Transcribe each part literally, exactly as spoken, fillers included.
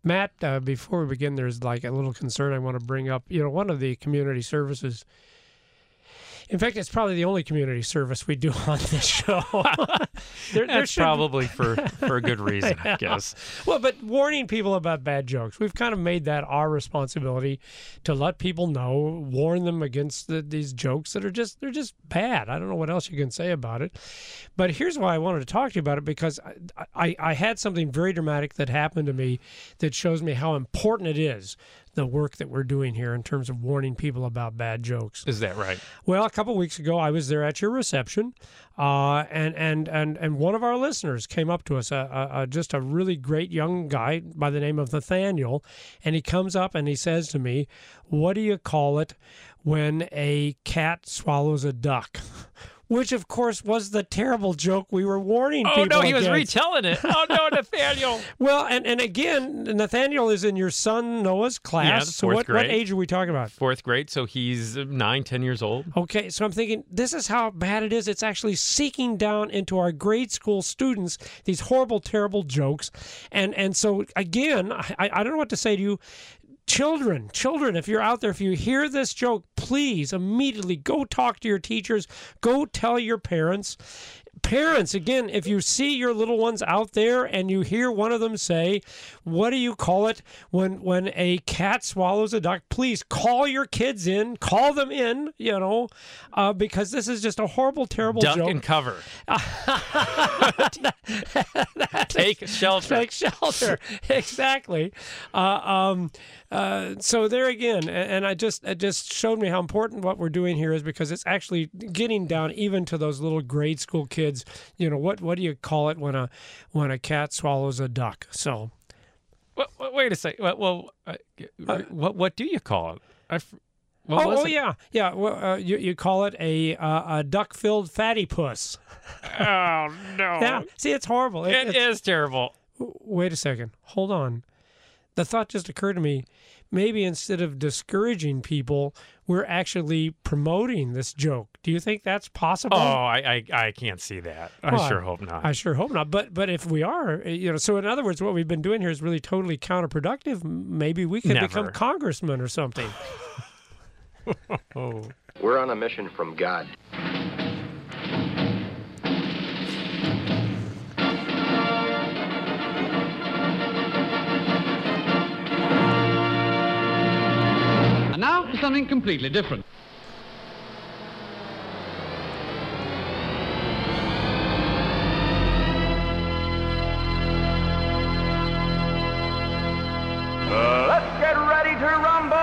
Matt, uh, before we begin, there's like a little concern I want to bring up. You know, one of the community services, in fact, it's probably the only community service we do on this show. there, That's there should, probably for, for a good reason, I guess. Well, but warning people about bad jokes. We've kind of made that our responsibility to let people know, warn them against the, these jokes that are just, they're just bad. I don't know what else you can say about it. But here's why I wanted to talk to you about it, because I, I, I had something very dramatic that happened to me that shows me how important it is, the work that we're doing here in terms of warning people about bad jokes. Is that right? Well, a couple weeks ago, I was there at your reception, uh, and, and and and one of our listeners came up to us, uh, uh, just a really great young guy by the name of Nathaniel, and he comes up and he says to me, "What do you call it when a cat swallows a duck?" Which, of course, was the terrible joke we were warning people Oh, no, he against. was retelling it. Oh, no, Nathaniel. Well, and, and again, Nathaniel is in your son Noah's class. Yeah, so fourth what, grade. what age are we talking about? Fourth grade, so he's nine, ten years old. Okay, so I'm thinking, this is how bad it is. It's actually seeking down into our grade school students, these horrible, terrible jokes. And and so, again, I, I don't know what to say to you. Children, children, if you're out there, if you hear this joke, please immediately go talk to your teachers. Go tell your parents. Parents, again, if you see your little ones out there and you hear one of them say, "What do you call it when when a cat swallows a duck?" Please call your kids in, call them in, you know, uh, because this is just a horrible, terrible Duck joke. and cover. Take shelter. Take shelter. Exactly. Uh, um, uh, so there again, and, and I just it just showed me how important what we're doing here is, because it's actually getting down even to those little grade school kids. You know, what what do you call it when a when a cat swallows a duck? So, Well, wait a second. Well, well uh, what what do you call it? I, what oh, was oh it? yeah, yeah. Well, uh, you you call it a uh, a duck-filled fatty puss. Oh no! Yeah. See, it's horrible. It, It it's, is terrible. Wait a second. Hold on. The thought just occurred to me. Maybe instead of discouraging people, we're actually promoting this joke. Do you think that's possible? Oh, I, I I can't see that. I Well, sure hope not. I sure hope not. But but if we are, you know, so in other words, what we've been doing here is really totally counterproductive. Maybe we could Never. become congressmen or something. oh. We're on a mission from God. And now for something completely different. Uh, let's get ready to rumble!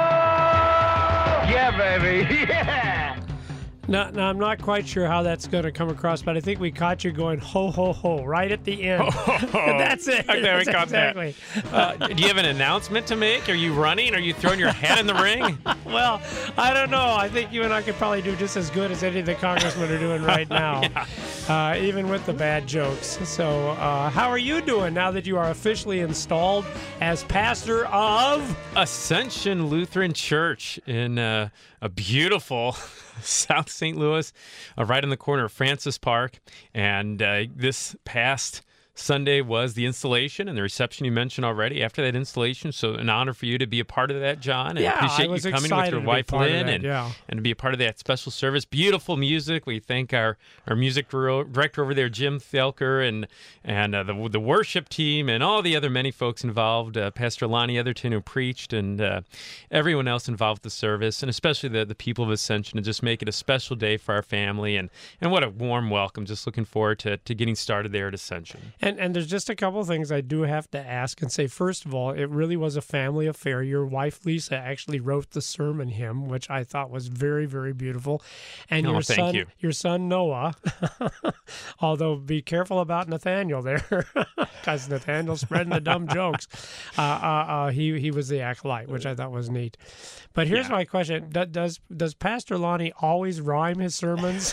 Yeah, baby, yeah! Now, now, I'm not quite sure how that's going to come across, but I think we caught you going ho, ho, ho right at the end. That's it. Okay, we That's caught exactly. that. Uh, do you have an announcement to make? Are you running? Are you throwing your hat in the ring? Well, I don't know. I think you and I could probably do just as good as any of the congressmen are doing right now, Yeah. uh, even with the bad jokes. So uh, how are you doing now that you are officially installed as pastor of... Ascension Lutheran Church in uh, a beautiful South Saint Louis, uh, right in the corner of Francis Park. And uh, this past Sunday was the installation and the reception you mentioned already after that installation. So an honor for you to be a part of that, John. And Yeah, appreciate I was you coming with excited your to be wife, part of Lynn, that, and, yeah. and to be a part of that special service. Beautiful music. We thank our, our music director over there, Jim Thelker, and and uh, the the worship team and all the other many folks involved, uh, Pastor Lonnie Etherton who preached, and uh, everyone else involved with the service, and especially the, the people of Ascension, to just make it a special day for our family. And, and what a warm welcome. Just looking forward to, to getting started there at Ascension. And and there's just a couple of things I do have to ask and say. First of all, it really was a family affair. Your wife, Lisa, actually wrote the sermon hymn, which I thought was very, very beautiful. And Oh, your thank son, you. your son Noah, although be careful about Nathaniel there, because Nathaniel's spreading the dumb jokes. Uh, uh, uh, he he was the acolyte, which I thought was neat. But here's Yeah. my question: Do- Does does Pastor Lonnie always rhyme his sermons?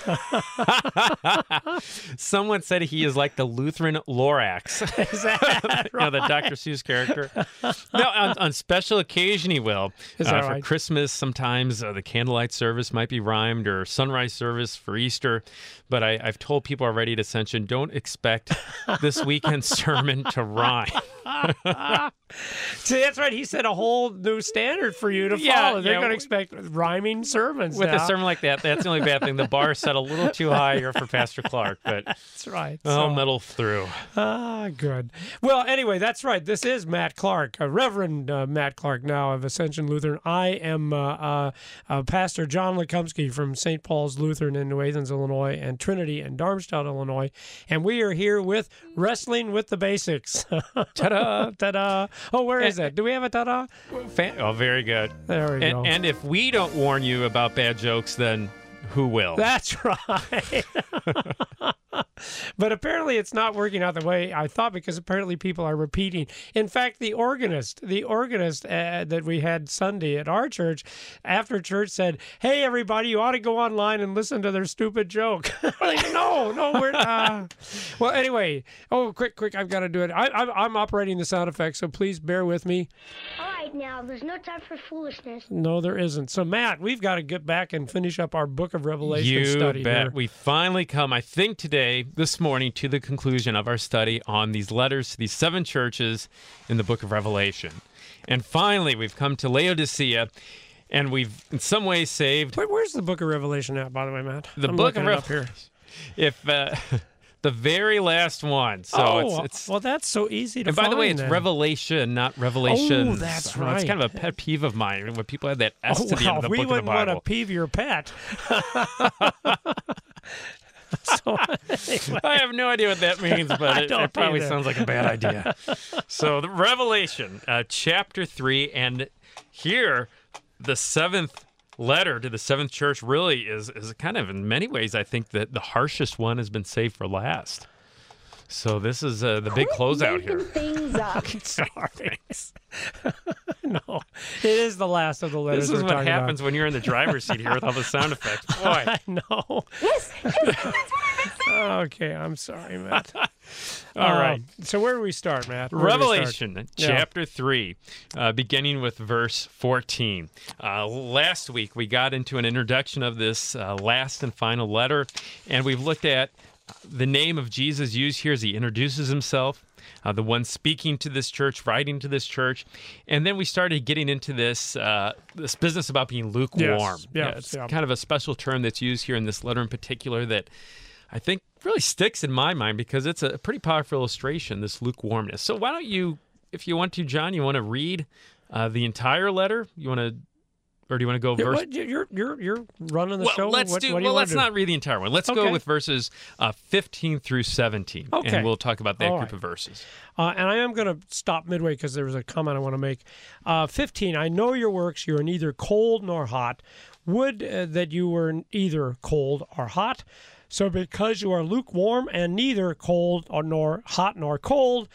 Someone said he is like the Lutheran Lorax. Is that You know, the Doctor Seuss character. No, on, on special occasion he will. Is Uh, that for right? Christmas, sometimes uh, the candlelight service might be rhymed, or sunrise service for Easter. But I, I've told people already at Ascension, don't expect this weekend's sermon to rhyme. See, that's right. He set a whole new standard for you to Yeah, follow. They're yeah. going to expect rhyming sermons With now. a sermon like that, that's the only bad thing. The bar is set a little too high here for Pastor Clark, but That's right. I'll So- muddle through. Ah, good. Well, anyway, that's right. This is Matt Clark, uh, Reverend uh, Matt Clark, now of Ascension Lutheran. I am uh, uh, uh, Pastor John Lekumsky from Saint Paul's Lutheran in New Athens, Illinois, and Trinity in Darmstadt, Illinois. And we are here with Wrestling with the Basics. Ta-da! Ta-da. Oh, where is that? Do we have a ta-da? Fan- oh, very good. There we go. And, and if we don't warn you about bad jokes, then who will? That's right. But apparently it's not working out the way I thought, because apparently people are repeating. In fact, the organist, the organist uh, that we had Sunday at our church, after church said, "Hey, everybody, you ought to go online and listen to their stupid joke." Like, no, no, we're uh... Well, anyway, oh, quick, quick, I've got to do it. I, I'm, I'm operating the sound effects, so please bear with me. All right, now, there's no time for foolishness. No, there isn't. So, Matt, we've got to get back and finish up our Book of Revelation You study bet. here. We finally come, I think today, this morning, to the conclusion of our study on these letters to these seven churches in the book of Revelation. And finally, we've come to Laodicea, and we've in some ways saved Wait, where's the Book of Revelation at, by the way, Matt? the I'm book looking of it up here. Revelation. If uh, the very last one. So oh, it's, it's well, that's so easy to and by find. the way, it's then. Revelation, not Revelation. Oh, that's It's kind of right. a pet peeve of mine when people have that S Oh, to the end well, of the we book of wouldn't the want Bible. to peeve your pet. So, anyway. I have no idea what that means, but I it, don't it probably either. sounds like a bad idea. So, the Revelation, uh, chapter three, and here, the seventh letter to the seventh church really is is kind of, in many ways, I think that the harshest one has been saved for last. So this is uh, the big closeout here. Things up. Sorry. No, it is the last of the letters. This is we're what talking happens when you're in the driver's seat here with all the sound effects. Boy. about. I know. Yes, yes, that's what I've been saying. Okay, I'm sorry, Matt. All right. Um, so where do we start, Matt? Where do we start? Revelation Yeah. chapter three, uh, beginning with verse fourteen. Uh, last week, we got into an introduction of this uh, last and final letter, and we've looked at the name of Jesus used here as he introduces himself, uh, the one speaking to this church, writing to this church, and then we started getting into this uh, this business about being lukewarm. Yes, yes, it's yeah. kind of a special term that's used here in this letter in particular that I think really sticks in my mind because it's a pretty powerful illustration, this lukewarmness. So why don't you, if you want to, John, you want to read uh, the entire letter? You want to, or do you want to go You're, verse? what, you're you're you're running the Well, show. let's what, do. what do you well, wanna let's do? not read the entire one. Let's Okay. go with verses uh, fifteen through seventeen, Okay. and we'll talk about that All group right. of verses. Uh, and I am going to stop midway because there was a comment I want to make. Uh, fifteen, I know your works. You are neither cold nor hot. Would uh, that you were either cold or hot. So because you are lukewarm and neither cold or nor hot nor cold,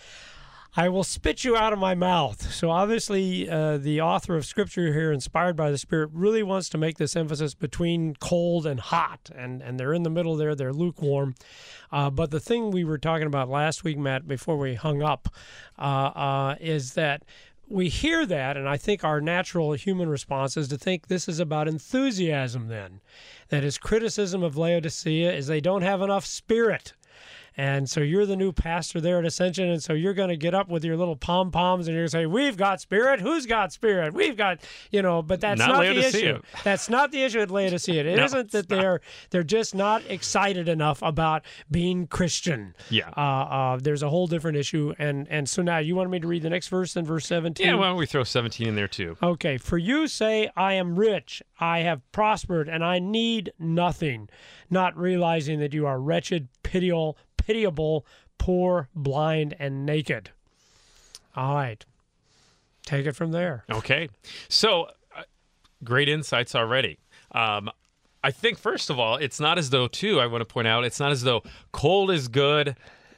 I will spit you out of my mouth. So obviously, uh, the author of Scripture here, inspired by the Spirit, really wants to make this emphasis between cold and hot, and and they're in the middle there. They're lukewarm. Uh, but the thing we were talking about last week, Matt, before we hung up, uh, uh, is that we hear that, and I think our natural human response is to think this is about enthusiasm. Then, that his criticism of Laodicea is they don't have enough spirit. And so you're the new pastor there at Ascension, and so you're going to get up with your little pom-poms and you're going to say, we've got spirit. Who's got spirit? We've got, you know, but that's Not not, the Laodicea. issue. That's not the issue at Laodicea. It No, isn't that it's not. they're they're just not excited enough about being Christian. Yeah. Uh, uh, there's a whole different issue. And, and so now you wanted me to read the next verse, then verse seventeen? Yeah, why don't we throw seventeen in there too? Okay, for you say, I am rich, I have prospered, and I need nothing, not realizing that you are wretched, pitiable, pitiable, poor, blind, and naked. All right. Take it from there. Okay, so uh, great insights already. Um, I think first of all, it's not as though too. I want to point out, it's not as though cold is good.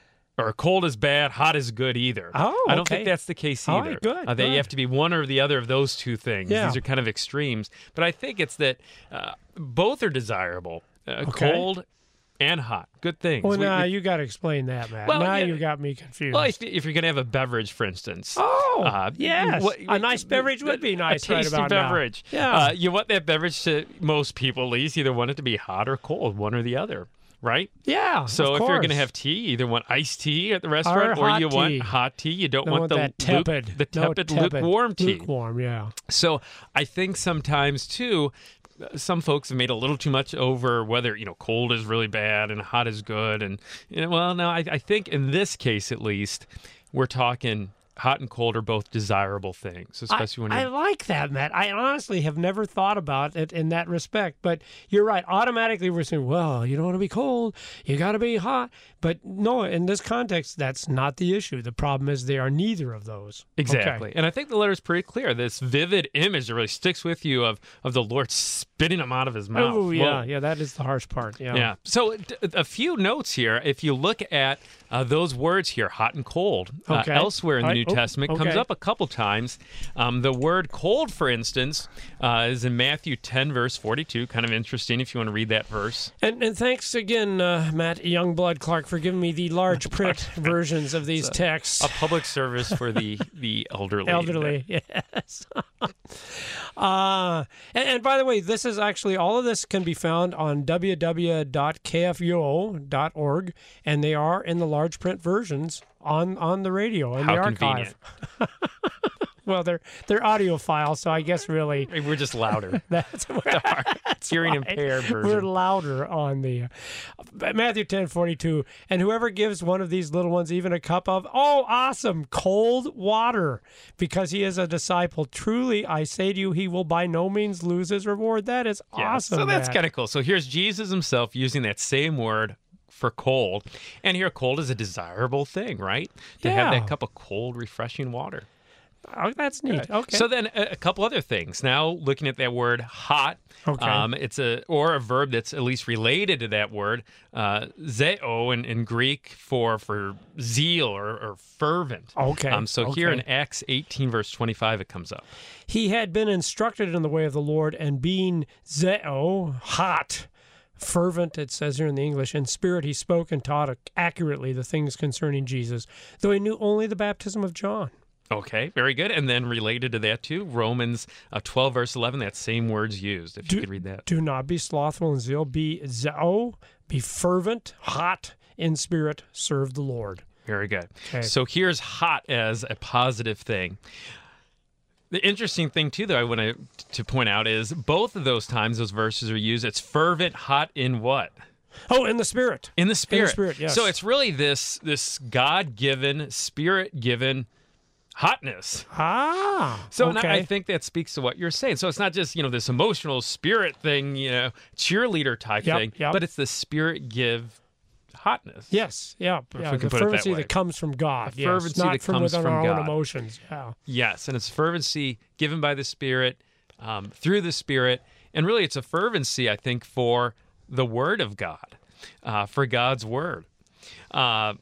Or cold is bad, hot is good either. Oh, I don't okay. think that's the case All either. right, good, Uh, they good. have to be one or the other of those two things. Yeah. These are kind of extremes. But I think it's that uh, both are desirable. Uh, Okay. Cold and hot. Good things. Well, We- now we- you got to explain that, Matt. Well, now yeah. you got me confused. well, if, if you're going to have a beverage, for instance. oh, uh, yes. what- a nice beverage would be nice A right tasty about now. beverage. Yeah. Uh, you want that beverage to, most people at least, either want it to be hot or cold, one or the other. Oh, right? Yeah. So of if you're going to course. have tea, you either want iced tea at the restaurant Or or, hot you tea. want hot tea. You don't, Don't want the that luke- tepid, the no, tepid, tepid, lukewarm tea. Lukewarm, yeah. So I think sometimes too, some folks have made a little too much over whether, you know, cold is really bad and hot is good. And, you know, well, no, I, I think in this case, at least, we're talking hot and cold are both desirable things, especially I, when I you're... like that, Matt. I honestly have never thought about it in that respect, but you're right. Automatically, we're saying, well, you don't want to be cold, you got to be hot. But no, in this context, that's not the issue. The problem is they are neither of those. Exactly. Okay. And I think the letter's pretty clear. This vivid image that really sticks with you of, of the Lord spitting them out of his mouth. Oh, yeah, Whoa. yeah, that is the harsh part. Yeah. Yeah. So d- a few notes here. If you look at uh, those words here, hot and cold, uh, Okay. elsewhere in the All New right. Oh, Testament comes okay. up a couple times. Um, the word cold, for instance, uh, is in Matthew ten, verse forty-two. Kind of interesting if you want to read that verse. And, and thanks again, uh, Matt Youngblood Clark, for giving me the large print versions of these texts. A public service for the, the elderly. Elderly, yes. uh, and, and by the way, this is actually, all of this can be found on w w w dot k f u o dot org, and they are in the large print versions on, on the radio, in How the archive. convenient. Well, they're they're audio files, so I guess really We're just louder. that's, that's Hearing right. impaired version. We're louder on the uh, Matthew ten forty two, and whoever gives one of these little ones even a cup of oh awesome cold water, because he is a disciple. Truly, I say to you, he will by no means lose his reward. That is Yeah, awesome. So that's Matt. kind of cool. So here's Jesus himself using that same word for cold. And here, cold is a desirable thing, right? To have Yeah. that cup of cold, refreshing water. Oh, that's neat. Okay. So then a, a couple other things. Now, looking at that word hot, Okay. um, it's a or a verb that's at least related to that word, uh, zeo in, in Greek for for zeal or, or fervent. Okay, Um, so here in okay. Acts eighteen, verse twenty-five, it comes up. He had been instructed in the way of the Lord, and being zeo, hot, fervent, it says here in the English, in spirit he spoke and taught accurately the things concerning Jesus, though he knew only the baptism of John. Okay, very good. And then related to that too, Romans uh, twelve, verse eleven, that same word's used, if you could read that. Do not be slothful in zeal, be zeo, be fervent, hot in spirit, serve the Lord. Very good. Okay. So here's hot as a positive thing. The interesting thing, too, though, I want to, to point out is both of those times those verses are used, it's fervent, hot in what? Oh, in the spirit. In the Spirit. Spirit, yes. So it's really this, this God-given, Spirit-given hotness. Ah, So and okay. I I think that speaks to what you're saying. So it's not just, you know, this emotional spirit thing, you know, cheerleader type Yep, thing, yep. but it's the Spirit-give hotness. Yes, yeah, yeah. we can The put it that fervency way. that comes from God. The yes, fervency not that from comes within from our God. own emotions. Yeah. Yes, and it's fervency given by the Spirit, um, through the Spirit. And really, it's a fervency, I think, for the Word of God, uh, for God's Word. Uh,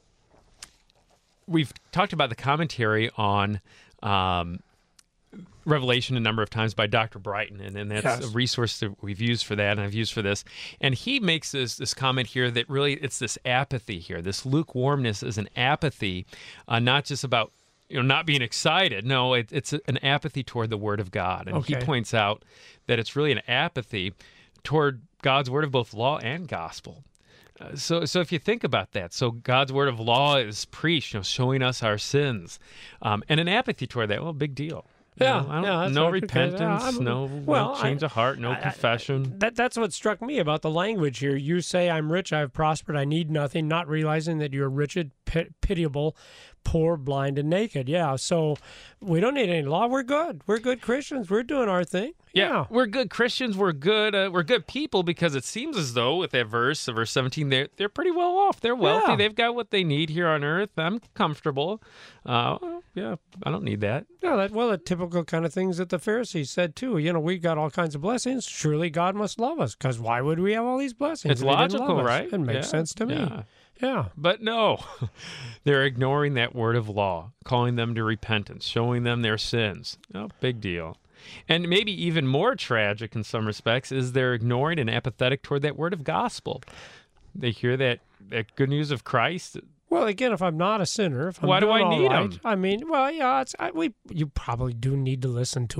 we've talked about the commentary on um, Revelation a number of times by Doctor Brighton, and, and that's Yes. a resource that we've used for that, and I've used for this. And he makes this this comment here that really it's this apathy here. This lukewarmness is an apathy, uh, not just about you know not being excited. No, it, it's an apathy toward the Word of God. And he Okay. points out that it's really an apathy toward God's Word of both law and gospel. Uh, so, so if you think about that, so God's word of law is preached, you know, showing us our sins, um, and an apathy toward that. Well, big deal. You Yeah, know, I don't- yeah, that's no what- because, uh, repentance, I'm- no well, no change I- of heart, no I- I- confession. That that's what struck me about the language here. You say, "I'm rich, I have prospered, I need nothing," not realizing that you're wretched, pi- pitiable, poor, blind, and naked. Yeah, so we don't need any law. We're good. We're good Christians. We're doing our thing. Yeah, Yeah. we're good Christians. We're good. Uh, we're good people because it seems as though with that verse, verse seventeen, they're they're pretty well off. They're wealthy. Yeah. They've got what they need here on earth. I'm comfortable. Uh, well, yeah, I don't need that. Yeah, that, well, the typical kind of things that the Pharisees said too. You know, we got all kinds of blessings. Surely God must love us, because why would we have all these blessings? It's if he didn't logical, love us? right? It makes Yeah, sense to me. yeah. Yeah. But no, they're ignoring that word of law, calling them to repentance, showing them their sins. No big deal. And maybe even more tragic in some respects is they're ignoring and apathetic toward that word of gospel. They hear that, that good news of Christ. Well, again, if I'm not a sinner, if I'm Why do doing I all need right, 'em? I mean, well, yeah, it's, I, we you probably do need to listen to it,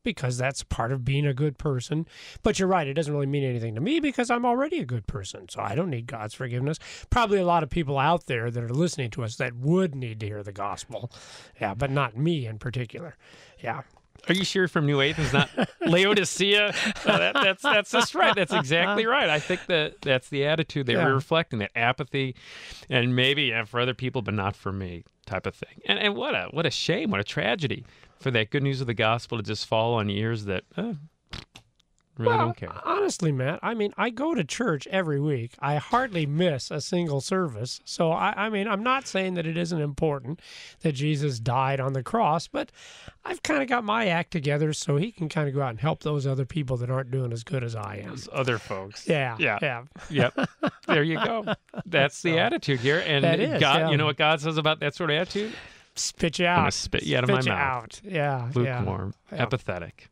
because that's part of being a good person. But you're right, it doesn't really mean anything to me because I'm already a good person, so I don't need God's forgiveness. Probably a lot of people out there that are listening to us that would need to hear the gospel. Yeah, but not me in particular. Yeah. Are you sure from New Athens, not Laodicea? Uh, that, that's that's just right. That's exactly right. I think that that's the attitude they Yeah. were reflecting, that apathy, and maybe yeah, for other people, but not for me, type of thing. And and what a what a shame, what a tragedy for that good news of the gospel to just fall on ears that uh, really well, don't care. Honestly, Matt, I mean, I go to church every week. I hardly miss a single service. So, I, I mean, I'm not saying that it isn't important that Jesus died on the cross, but I've kind of got my act together so he can kind of go out and help those other people that aren't doing as good as I am. Those other folks. Yeah, Yeah. yeah. Yep. There you go. That's the attitude here. And That is, God, yeah. you know what God says about that sort of attitude? Spit you I'm out. gonna spit you out of my Spit you mouth. out. Yeah, Lukewarm, yeah. apathetic.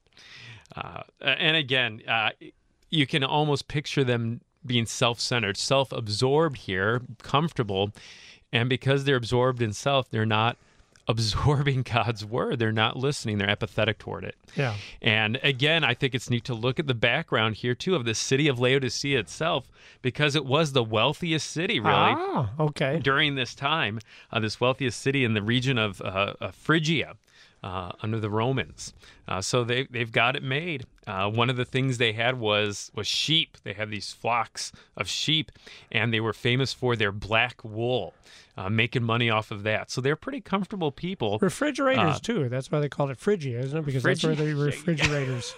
Uh, and again, uh, you can almost picture them being self-centered, self-absorbed here, comfortable. And because they're absorbed in self, they're not absorbing God's word. They're not listening. They're apathetic toward it. Yeah. And again, I think it's neat to look at the background here, too, of the city of Laodicea itself, because it was the wealthiest city, really, Ah, okay. during this time, uh, this wealthiest city in the region of uh, uh, Phrygia. Uh, under the Romans, uh, so they they've got it made. Uh, one of the things they had was was sheep. They had these flocks of sheep, and they were famous for their black wool, uh, making money off of that. So they're pretty comfortable people. Refrigerators, Uh, too. That's why they called it Phrygia, isn't it? Because that's where the Phrygia. refrigerators...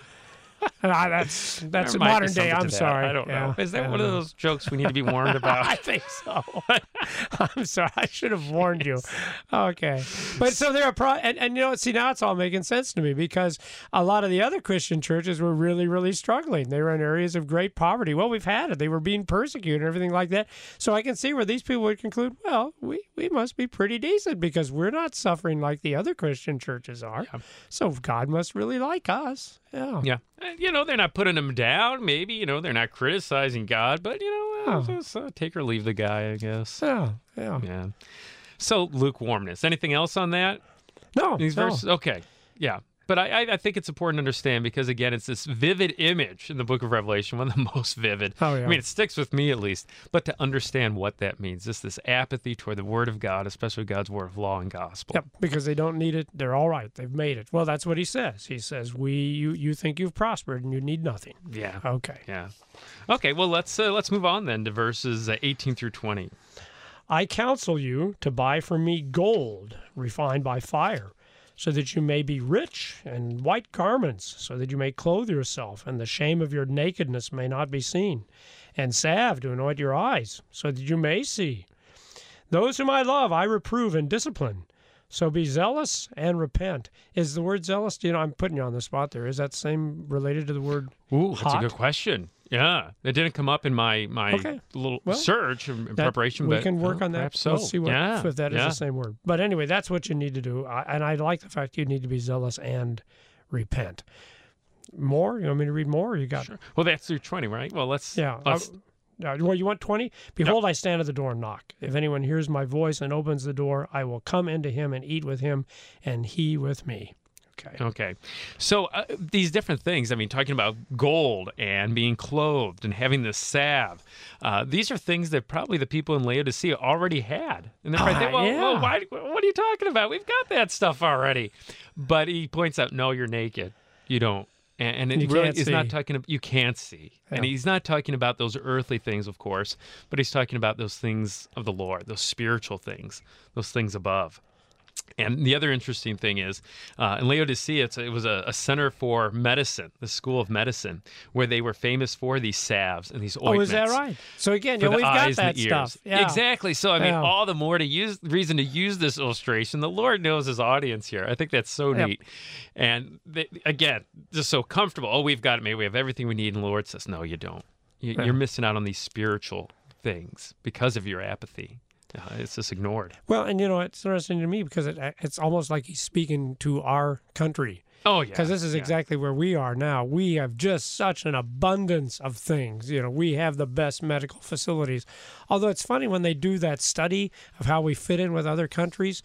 Ah, that's that's There might be modern day. something to I'm that. sorry. I don't Yeah. know. Is that I one don't of know. those jokes we need to be warned about? I think so. I'm sorry. I should have warned you. Okay. But so there are, pro- and, and you know, see, now it's all making sense to me because a lot of the other Christian churches were really, really struggling. They were in areas of great poverty. Well, we've had it. They were being persecuted and everything like that. So I can see where these people would conclude, well, we, we must be pretty decent because we're not suffering like the other Christian churches are. So God must really like us. Yeah. Yeah. And, you know, they're not putting him down. Maybe, you know, they're not criticizing God, but, you know, uh, Oh. just uh, take or leave the guy, I guess. Yeah. Yeah. Yeah. So lukewarmness. Anything else on that? No. These no. verses? Okay. Yeah. But I, I- I think it's important to understand because, again, it's this vivid image in the book of Revelation, one of the most vivid. Oh, yeah. I mean, it sticks with me at least. But to understand what that means, just this apathy toward the word of God, especially God's word of law and gospel. Yep, because they don't need it. They're all right. They've made it. Well, that's what he says. He says, "We, you, you think you've prospered and you need nothing." Yeah. Okay. Yeah. Okay. Well, let's uh, let's move on then to verses uh, eighteen through twenty. I counsel you to buy from me gold refined by fire, so that you may be rich, and white garments, so that you may clothe yourself, and the shame of your nakedness may not be seen, and salve to anoint your eyes, so that you may see. Those whom I love, I reprove and discipline. So be zealous and repent. Is the word zealous? You know, I'm putting you on the spot there. Is that same related to the word Ooh, hot? that's a good question. Yeah, it didn't come up in my my Okay. little Well, search in in That- preparation. we but, can work uh, on that. perhaps So Let's see what, yeah, if that is yeah. the same word. But anyway, that's what you need to do. I, and I like the fact you need to be zealous and repent. More? You want me to read more? Or you got? Sure. Well, that's through twenty, right? Well, let's. Yeah. let's- Uh, well, you want twenty? Behold, I stand at the door and knock. If anyone hears my voice and opens the door, I will come into him and eat with him, and he with me. Okay. Okay. So uh, these different things, I mean, talking about gold and being clothed and having the salve, uh, these are things that probably the people in Laodicea already had. And they're probably Ah, thinking, well, yeah. well, why, what are you talking about? We've got that stuff already. But he points out, no, you're naked. You don't. And, and it You really can't is not see. talking about, you can't see. And Yeah. he's not talking about those earthly things, of course, but he's talking about those things of the Lord, those spiritual things, those things above. And the other interesting thing is, uh, in Laodicea, it's, it was a, a center for medicine, the school of medicine, where they were famous for these salves and these Oh, ointments. is that right? So again, For you know, the we've got eyes and that the ears. stuff. Yeah. Exactly. So I mean, Yeah. all the more to use reason to use this illustration. The Lord knows His audience here. I think that's so Yep. neat. And they, again, just so comfortable. Oh, we've got it. Maybe we have everything we need. And the Lord says, no, you don't. You, Yeah. You're missing out on these spiritual things because of your apathy. Uh, it's just ignored. Well, and you know, it's interesting to me because it, it's almost like he's speaking to our country. Oh yeah. Because this is yeah. exactly where we are now. We have just such an abundance of things. You know, we have the best medical facilities. Although it's funny when they do that study of how we fit in with other countries,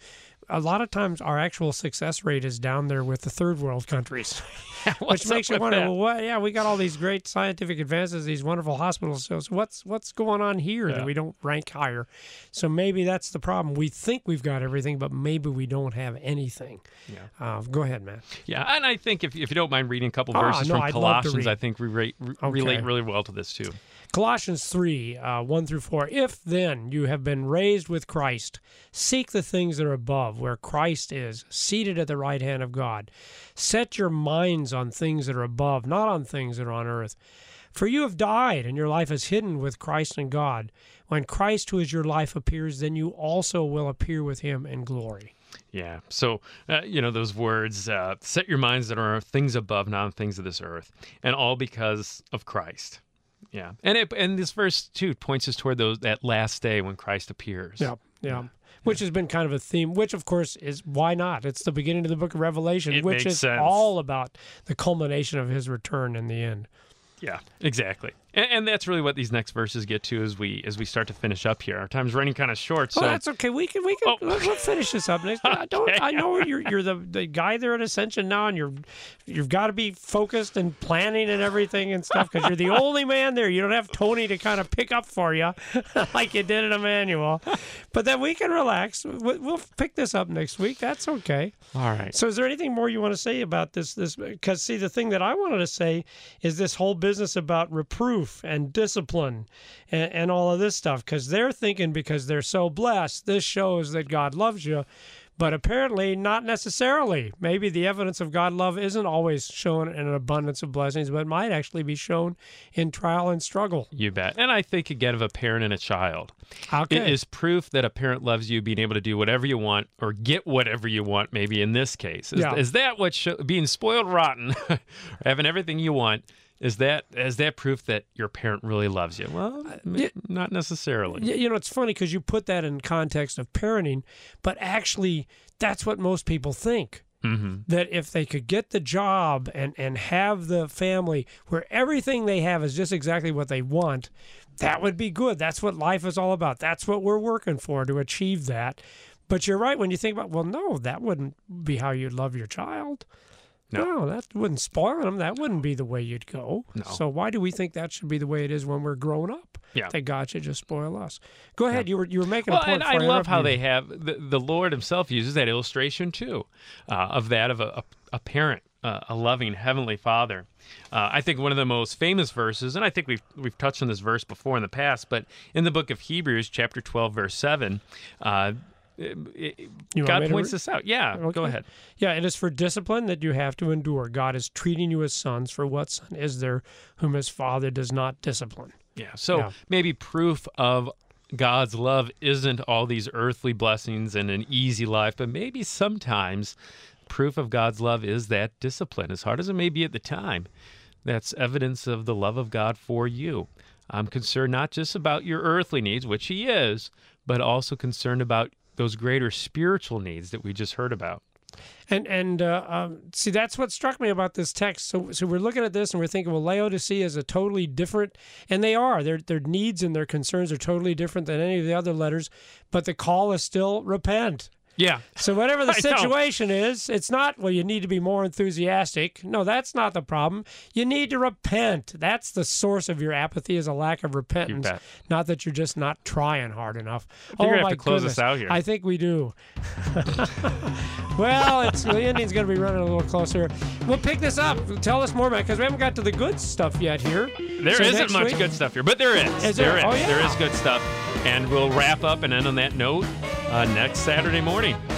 a lot of times our actual success rate is down there with the third world countries, which makes you wonder. Well, what, yeah, we got all these great scientific advances, these wonderful hospitals. So, so what's what's going on here yeah. that we don't rank higher? So maybe that's the problem. We think we've got everything, but maybe we don't have anything. Yeah. Uh, go ahead, Matt. Yeah, and I think if if you don't mind reading a couple Ah, verses no, from I'd love to Colossians, read. I think we relate, re- Okay. relate really well to this too. Colossians three, uh, one through four. If then you have been raised with Christ, seek the things that are above, where Christ is, seated at the right hand of God. Set your minds on things that are above, not on things that are on earth. For you have died, and your life is hidden with Christ in God. When Christ, who is your life, appears, then you also will appear with him in glory. Yeah. So, uh, you know, those words, uh, set your minds that are on things above, not on things of this earth, and all because of Christ. Yeah, and it, and this verse too points us toward those that last day when Christ appears. Yeah, yeah, which has been kind of a theme. Which, of course, is why not? It's the beginning of the Book of Revelation, It which makes is sense. all about the culmination of his return in the end. Yeah, exactly. And, and that's really what these next verses get to as we as we start to finish up here. Our time's running kind of short, so Well, that's okay. We can we can Oh. let, let's finish this up next. I don't. I know you're you're the, the guy there at Ascension now, and you're you've got to be focused and planning and everything and stuff because you're the only man there. You don't have Tony to kind of pick up for you like you did at Emmanuel. But then we can relax. We- We'll pick this up next week. That's okay. all right. So, is there anything more you want to say about this? This because see, the thing that I wanted to say is this whole business about reproof and discipline and, and all of this stuff. Because they're thinking because they're so blessed, this shows that God loves you. But apparently, not necessarily. Maybe the evidence of God's love isn't always shown in an abundance of blessings, but might actually be shown in trial and struggle. You bet. And I think again of a parent and a child. Okay. It is proof that a parent loves you, being able to do whatever you want or get whatever you want, maybe in this case. Is, Yeah. is that what sho- being spoiled rotten, having everything you want, is that is that proof that your parent really loves you? Well, m- yeah. not necessarily. Y- You know, it's funny because you put that in context of parenting, but actually, that's what most people think. Mm-hmm. That if they could get the job and, and have the family where everything they have is just exactly what they want, that would be good. That's what life is all about. That's what we're working for, to achieve that. But you're right when you think about, well, no, that wouldn't be how you'd love your child. No. No, that wouldn't spoil them. That wouldn't be the way you'd go. No. So why do we think that should be the way it is when we're grown up? Yeah. That God should just spoil us. Go ahead. You were you were making Well, a point. and I before love how interrupted they you. have the, the Lord Himself uses that illustration too, uh, of that of a, a, a parent, uh, a loving heavenly Father. Uh, I think one of the most famous verses, and I think we've we've touched on this verse before in the past, but in the book of Hebrews, chapter twelve, verse seven. Uh, it- it- You want God me to points read? this out. Yeah, Okay. go ahead. Yeah, it is for discipline that you have to endure. God is treating you as sons. For what son is there whom his father does not discipline? Yeah. So Yeah. maybe proof of God's love isn't all these earthly blessings and an easy life, but maybe sometimes proof of God's love is that discipline, as hard as it may be at the time. That's evidence of the love of God for you. I'm concerned not just about your earthly needs, which He is, but also concerned about those greater spiritual needs that we just heard about. And and uh, um, see, that's what struck me about this text. So so we're looking at this and we're thinking, well, Laodicea is a totally different, and they are. Their their needs and their concerns are totally different than any of the other letters. But the call is still repent. Yeah. So whatever the I know. situation is, it's not, well, you need to be more enthusiastic. No, that's not the problem. You need to repent. That's the source of your apathy, is a lack of repentance. bet. Not that you're just not trying hard enough. we're oh, gonna have my to close goodness. this out here. I think we do. Well, it's the ending's going to be running a little closer. We'll pick this up. Tell us more about it, because we haven't got to the good stuff yet here. There So isn't next much week- good stuff here, but there is. Is there? There is. Oh, yeah. There is good stuff. And we'll wrap up and end on that note uh, next Saturday morning.